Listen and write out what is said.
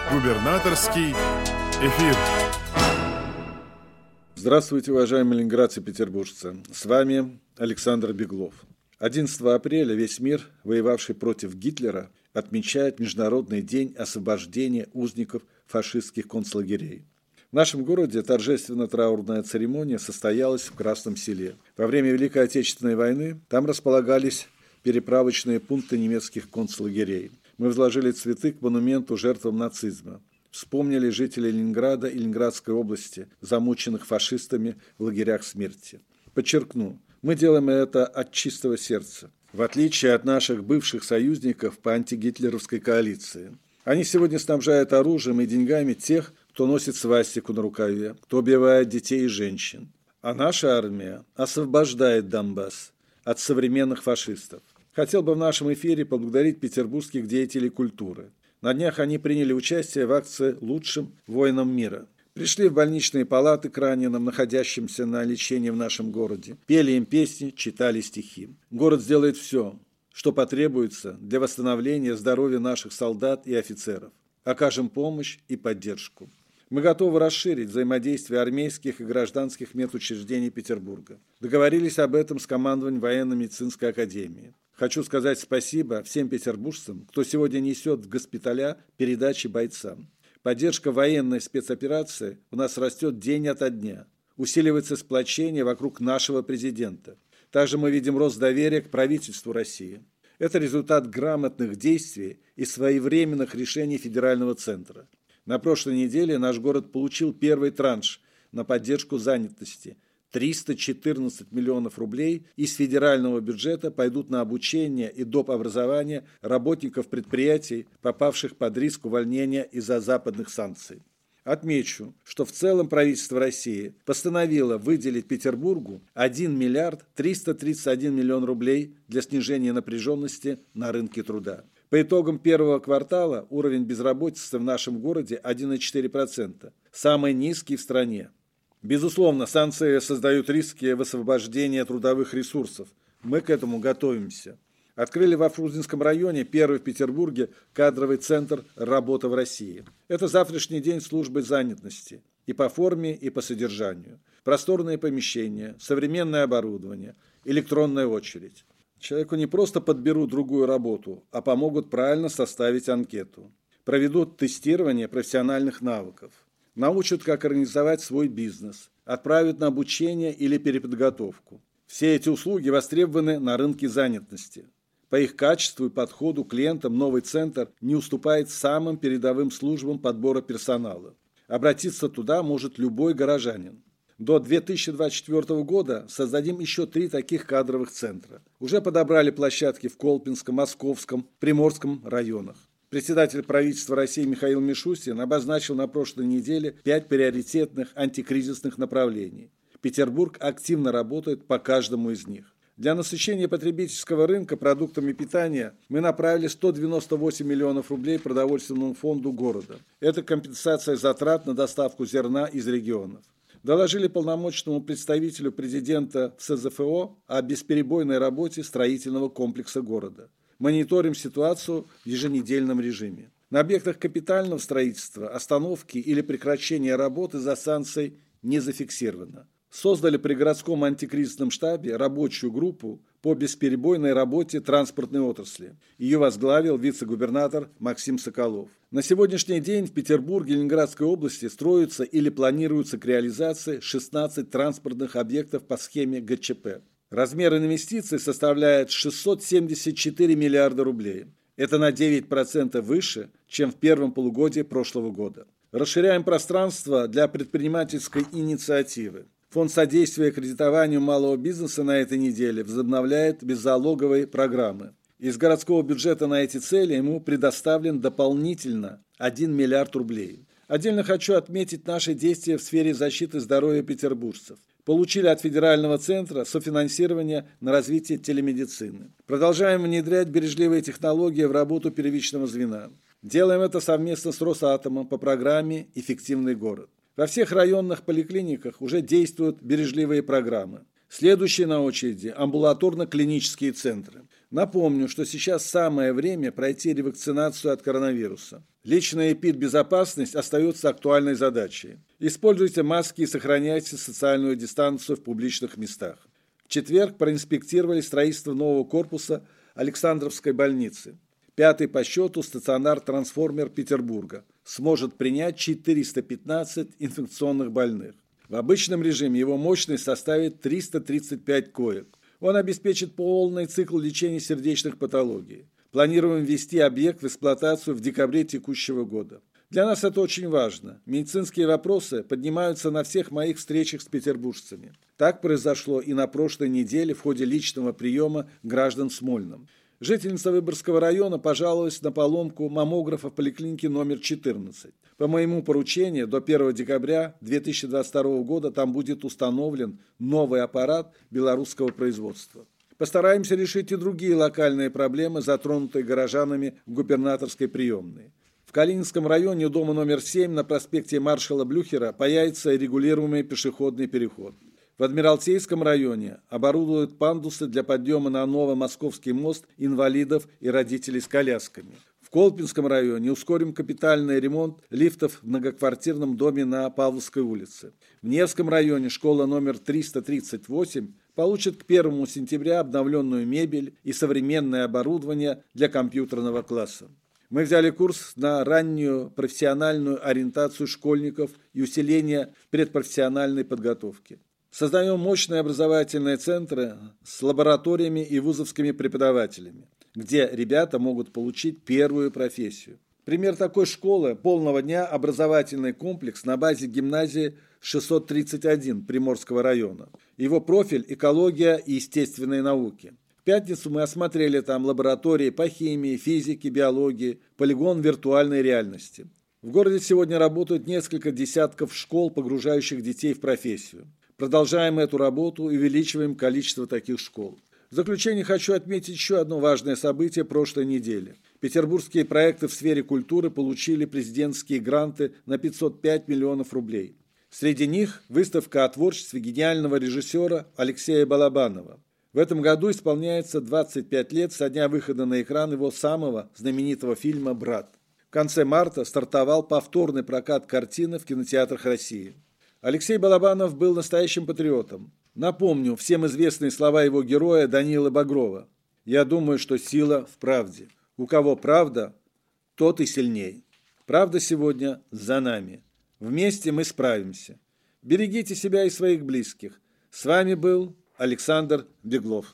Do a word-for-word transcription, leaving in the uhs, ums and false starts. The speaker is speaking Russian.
Губернаторский эфир. Здравствуйте, уважаемые ленинградцы и петербуржцы. С вами Александр Беглов. одиннадцатого апреля весь мир, воевавший против Гитлера, отмечает Международный день освобождения узников фашистских концлагерей. В нашем городе торжественно-траурная церемония состоялась в Красном Селе. Во время Великой Отечественной войны там располагались переправочные пункты немецких концлагерей. Мы возложили цветы к монументу жертвам нацизма. Вспомнили жителей Ленинграда и Ленинградской области, замученных фашистами в лагерях смерти. Подчеркну, мы делаем это от чистого сердца, в отличие от наших бывших союзников по антигитлеровской коалиции. Они сегодня снабжают оружием и деньгами тех, кто носит свастику на рукаве, кто убивает детей и женщин. А наша армия освобождает Донбасс от современных фашистов. Хотел бы в нашем эфире поблагодарить петербургских деятелей культуры. На днях они приняли участие в акции «Лучшим воинам мира». Пришли в больничные палаты к раненым, находящимся на лечении в нашем городе. Пели им песни, читали стихи. Город сделает все, что потребуется для восстановления здоровья наших солдат и офицеров. Окажем помощь и поддержку. Мы готовы расширить взаимодействие армейских и гражданских медучреждений Петербурга. Договорились об этом с командованием военно-медицинской академии. Хочу сказать спасибо всем петербуржцам, кто сегодня несет в госпиталя передачи бойцам. Поддержка военной спецоперации у нас растет день ото дня. Усиливается сплочение вокруг нашего президента. Также мы видим рост доверия к правительству России. Это результат грамотных действий и своевременных решений федерального центра. На прошлой неделе наш город получил первый транш на поддержку занятости. триста четырнадцать миллионов рублей из федерального бюджета пойдут на обучение и доп. Образование работников предприятий, попавших под риск увольнения из-за западных санкций. Отмечу, что в целом правительство России постановило выделить Петербургу один миллиард триста тридцать один миллион рублей для снижения напряженности на рынке труда. По итогам первого квартала уровень безработицы в нашем городе один целых четыре десятых процента, самый низкий в стране. Безусловно, санкции создают риски высвобождения трудовых ресурсов. Мы к этому готовимся. Открыли во Фрунзенском районе первый в Петербурге кадровый центр «Работа в России». Это завтрашний день службы занятости. И по форме, и по содержанию. Просторные помещения, современное оборудование, электронная очередь. Человеку не просто подберут другую работу, а помогут правильно составить анкету. Проведут тестирование профессиональных навыков. Научат, как организовать свой бизнес. Отправят на обучение или переподготовку. Все эти услуги востребованы на рынке занятости. По их качеству и подходу к клиентам новый центр не уступает самым передовым службам подбора персонала. Обратиться туда может любой горожанин. До две тысячи двадцать четвёртого года создадим еще три таких кадровых центра. Уже подобрали площадки в Колпинском, Московском, Приморском районах. Председатель правительства России Михаил Мишустин обозначил на прошлой неделе пять приоритетных антикризисных направлений. Петербург активно работает по каждому из них. Для насыщения потребительского рынка продуктами питания мы направили сто девяносто восемь миллионов рублей продовольственному фонду города. Это компенсация затрат на доставку зерна из регионов. Доложили полномочному представителю президента в СЗФО о бесперебойной работе строительного комплекса города. Мониторим ситуацию в еженедельном режиме. На объектах капитального строительства остановки или прекращения работы за санкцией не зафиксировано. Создали при городском антикризисном штабе рабочую группу по бесперебойной работе транспортной отрасли. Ее возглавил вице-губернатор Максим Соколов. На сегодняшний день в Петербурге и Ленинградской области строятся или планируются к реализации шестнадцать транспортных объектов по схеме ГЧП. Размер инвестиций составляет шестьсот семьдесят четыре миллиарда рублей. Это на девять процентов выше, чем в первом полугодии прошлого года. Расширяем пространство для предпринимательской инициативы. Фонд содействия кредитованию малого бизнеса на этой неделе возобновляет беззалоговые программы. Из городского бюджета на эти цели ему предоставлен дополнительно один миллиард рублей. Отдельно хочу отметить наши действия в сфере защиты здоровья петербуржцев. Получили от федерального центра софинансирование на развитие телемедицины. Продолжаем внедрять бережливые технологии в работу первичного звена. Делаем это совместно с Росатомом по программе «Эффективный город». Во всех районных поликлиниках уже действуют бережливые программы. Следующие на очереди – амбулаторно-клинические центры. Напомню, что сейчас самое время пройти ревакцинацию от коронавируса. Личная эпидбезопасность остается актуальной задачей. Используйте маски и сохраняйте социальную дистанцию в публичных местах. В четверг проинспектировали строительство нового корпуса Александровской больницы. Пятый по счету стационар-трансформер Петербурга сможет принять четыреста пятнадцать инфекционных больных. В обычном режиме его мощность составит триста тридцать пять коек. Он обеспечит полный цикл лечения сердечных патологий. Планируем ввести объект в эксплуатацию в декабре текущего года. Для нас это очень важно. Медицинские вопросы поднимаются на всех моих встречах с петербуржцами. Так произошло и на прошлой неделе в ходе личного приема граждан в Смольном. Жительница Выборгского района пожаловалась на поломку маммографа в поликлинике номер четырнадцать. По моему поручению, до первого декабря две тысячи двадцать второго года там будет установлен новый аппарат белорусского производства. Постараемся решить и другие локальные проблемы, затронутые горожанами в губернаторской приемной. В Калининском районе у дома номер семь на проспекте маршала Блюхера появится регулируемый пешеходный переход. В Адмиралтейском районе оборудуют пандусы для подъема на новый Московский мост инвалидов и родителей с колясками. В Колпинском районе ускорим капитальный ремонт лифтов в многоквартирном доме на Павловской улице. В Невском районе школа номер триста тридцать восемь получит к первому сентября обновленную мебель и современное оборудование для компьютерного класса. Мы взяли курс на раннюю профессиональную ориентацию школьников и усиление предпрофессиональной подготовки. Создаем мощные образовательные центры с лабораториями и вузовскими преподавателями, где ребята могут получить первую профессию. Пример такой школы полного дня образовательный комплекс на базе гимназии шестьсот тридцать один Приморского района. Его профиль – экология и естественные науки. В пятницу мы осмотрели там лаборатории по химии, физике, биологии, полигон виртуальной реальности. В городе сегодня работают несколько десятков школ, погружающих детей в профессию. Продолжаем эту работу и увеличиваем количество таких школ. В заключение хочу отметить еще одно важное событие прошлой недели. Петербургские проекты в сфере культуры получили президентские гранты на пятьсот пять миллионов рублей. Среди них выставка о творчестве гениального режиссера Алексея Балабанова. В этом году исполняется двадцать пять лет со дня выхода на экран его самого знаменитого фильма «Брат». В конце марта стартовал повторный прокат картины в кинотеатрах России. Алексей Балабанов был настоящим патриотом. Напомню всем известные слова его героя Данилы Багрова. «Я думаю, что сила в правде. У кого правда, тот и сильней. Правда сегодня за нами. Вместе мы справимся. Берегите себя и своих близких. С вами был Александр Беглов».